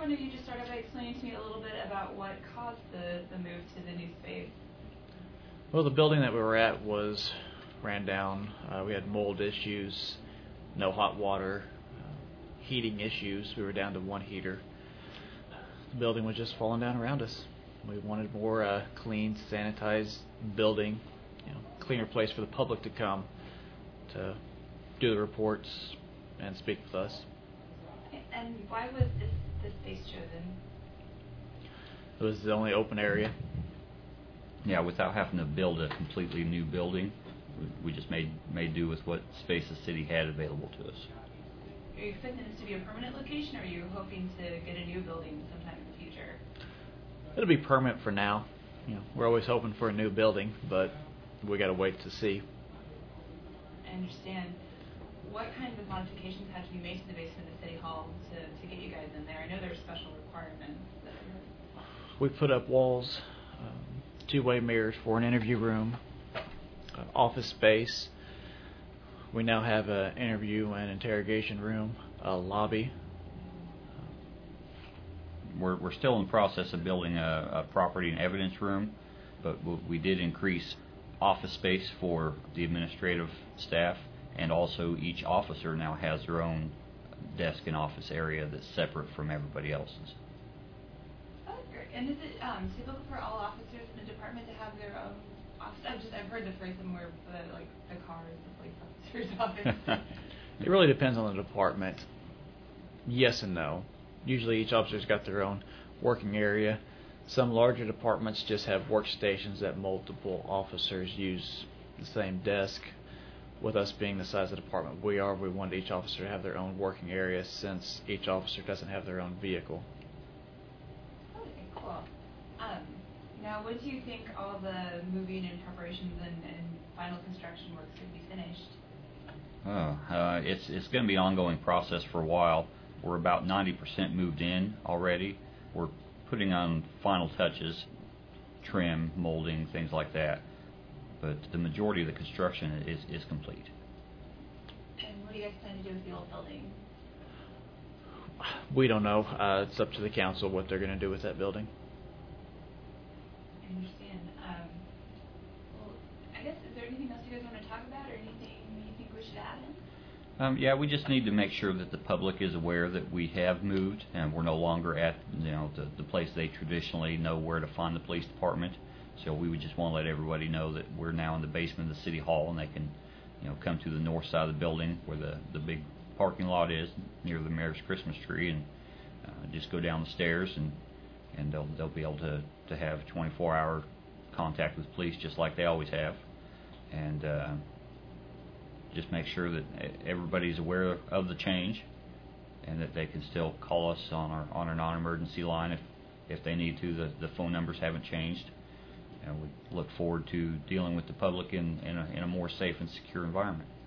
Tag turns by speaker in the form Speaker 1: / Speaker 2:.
Speaker 1: why don't you just start off by explaining to me a little bit about what caused the move to the new space?
Speaker 2: Well, the building that we were at was ran down. We had mold issues, no hot water, heating issues. We were down to one heater. The building was just falling down around us. We wanted more clean, sanitized building, cleaner place for the public to come to do the reports and speak with us.
Speaker 1: And why was this space chosen?
Speaker 2: It was the only open area.
Speaker 3: Yeah, without having to build a completely new building, we just made do with what space the city had available to us.
Speaker 1: Are you expecting this to be a permanent location, or are you hoping to get a new building sometime in the future?
Speaker 2: It'll be permanent for now. We're always hoping for a new building, but we got to wait to see.
Speaker 1: I understand. What kinds of modifications had to be made to the basement of City Hall to get you guys in there? I know there's special requirements.
Speaker 2: We put up walls, two-way mirrors for an interview room, office space. We now have an interview and interrogation room, a lobby.
Speaker 3: We're still in the process of building a property and evidence room, but we did increase office space for the administrative staff, and also each officer now has their own desk and office area that's separate from everybody else's.
Speaker 1: Oh, great. And is it typical for all officers in the department to have their own office? I've heard the phrase somewhere, like the car is the police officer's office.
Speaker 2: It really depends on the department. Yes and no. Usually each officer's got their own working area. Some larger departments just have workstations that multiple officers use the same desk. With us being the size of the department we want each officer to have their own working area, since each officer doesn't have their own vehicle.
Speaker 1: Okay, cool. Now, when do you think all the moving and preparations and final construction work could be finished?
Speaker 3: It's going to be an ongoing process for a while. We're about 90% moved in already. We're putting on final touches, trim, molding, things like that. But the majority of the construction is complete.
Speaker 1: And what do you guys plan to do with the old building?
Speaker 2: We don't know. It's up to the council what they're going to do with that building.
Speaker 1: I understand. Well, I guess, is there anything else you guys want to talk about, or anything you think we should add in?
Speaker 3: Yeah, we just need to make sure that the public is aware that we have moved and we're no longer at the place they traditionally know where to find the police department. So we would just want to let everybody know that we're now in the basement of the City Hall, and they can come to the north side of the building where the big parking lot is near the mayor's Christmas tree, and just go down the stairs, and they'll be able to have 24-hour contact with police just like they always have. And just make sure that everybody's aware of the change, and that they can still call us on our non-emergency line if they need to. The phone numbers haven't changed, and we look forward to dealing with the public in a more safe and secure environment.